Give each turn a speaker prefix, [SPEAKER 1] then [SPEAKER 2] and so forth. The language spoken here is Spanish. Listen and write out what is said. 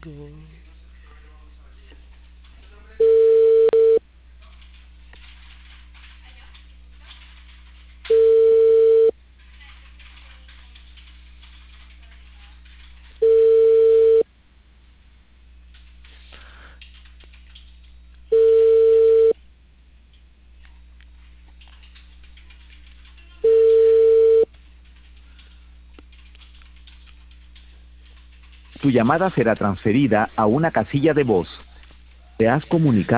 [SPEAKER 1] Tu llamada será transferida a una casilla de voz. Te has comunicado.